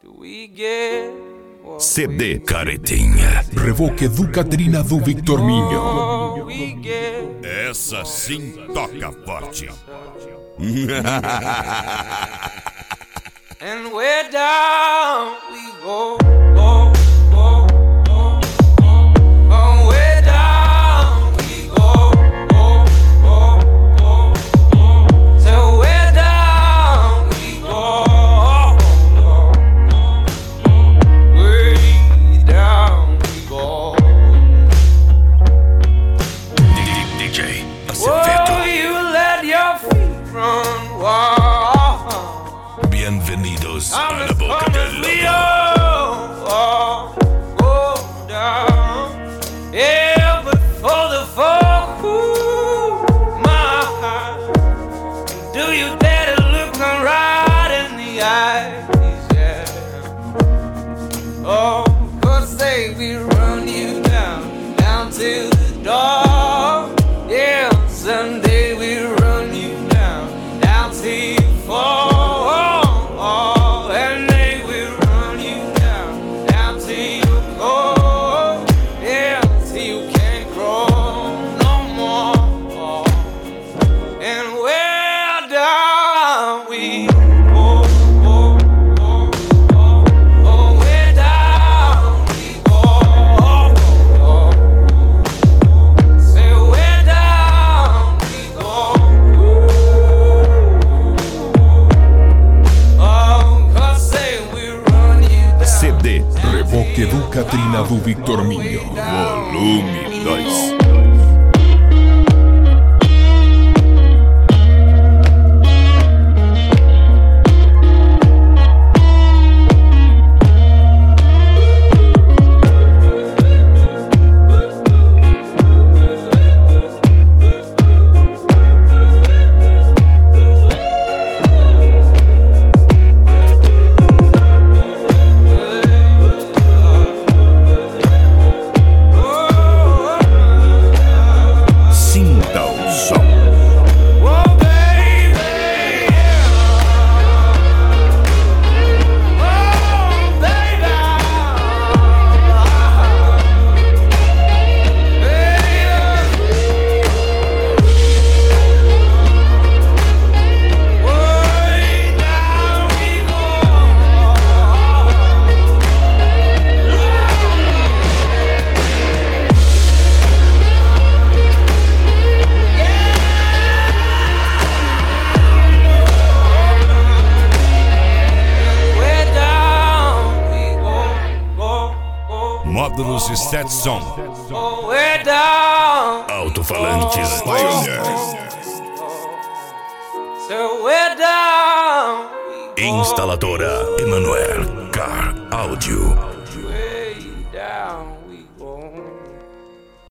CD Caretinha. Revoque do Catrina do Victor Minho. Essa sim toca forte. And we're down we go. Bienvenidos a la boca del lobo. Yeah, but for the folk who my heart, do you dare to look them right in the eyes? Yeah. Oh, 'cause they will run you down to the door. Yeah, someday we'll run you down till you fall. Revoque do Catrina do Victor Minho. Volume 2. Módulos Stetson. Alto-falantes Pioneer. Instaladora Emanuel Car Audio.